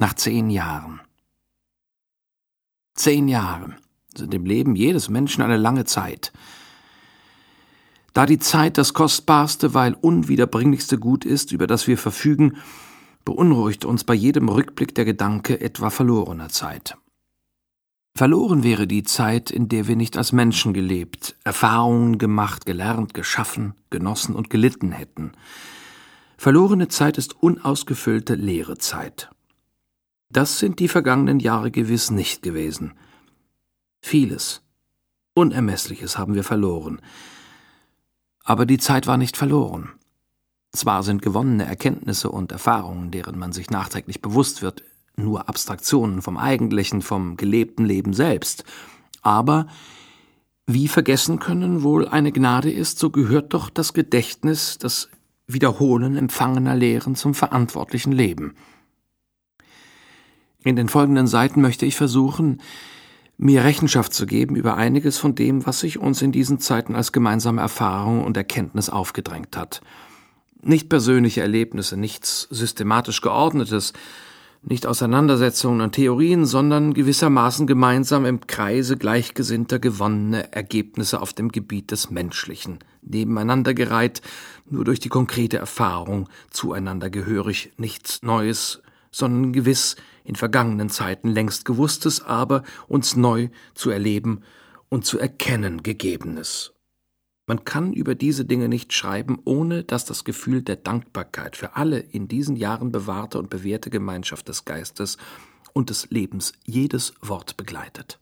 Nach 10 Jahren. 10 Jahre sind im Leben jedes Menschen eine lange Zeit. Da die Zeit das kostbarste, weil unwiederbringlichste Gut ist, über das wir verfügen, beunruhigt uns bei jedem Rückblick der Gedanke etwa verlorener Zeit. Verloren wäre die Zeit, in der wir nicht als Menschen gelebt, Erfahrungen gemacht, gelernt, geschaffen, genossen und gelitten hätten. Verlorene Zeit ist unausgefüllte leere Zeit. Das sind die vergangenen Jahre gewiss nicht gewesen. Vieles, Unermessliches haben wir verloren. Aber die Zeit war nicht verloren. Zwar sind gewonnene Erkenntnisse und Erfahrungen, deren man sich nachträglich bewusst wird, nur Abstraktionen vom eigentlichen, vom gelebten Leben selbst. Aber wie vergessen können wohl eine Gnade ist, so gehört doch das Gedächtnis, das Wiederholen empfangener Lehren zum verantwortlichen Leben. In den folgenden Seiten möchte ich versuchen, mir Rechenschaft zu geben über einiges von dem, was sich uns in diesen Zeiten als gemeinsame Erfahrung und Erkenntnis aufgedrängt hat. Nicht persönliche Erlebnisse, nichts systematisch Geordnetes, nicht Auseinandersetzungen und Theorien, sondern gewissermaßen gemeinsam im Kreise Gleichgesinnter gewonnene Ergebnisse auf dem Gebiet des Menschlichen, nebeneinandergereiht, nur durch die konkrete Erfahrung zueinander gehörig, nichts Neues, sondern gewiss in vergangenen Zeiten längst Gewusstes, aber uns neu zu erleben und zu erkennen Gegebenes. Man kann über diese Dinge nicht schreiben, ohne dass das Gefühl der Dankbarkeit für alle in diesen Jahren bewahrte und bewährte Gemeinschaft des Geistes und des Lebens jedes Wort begleitet.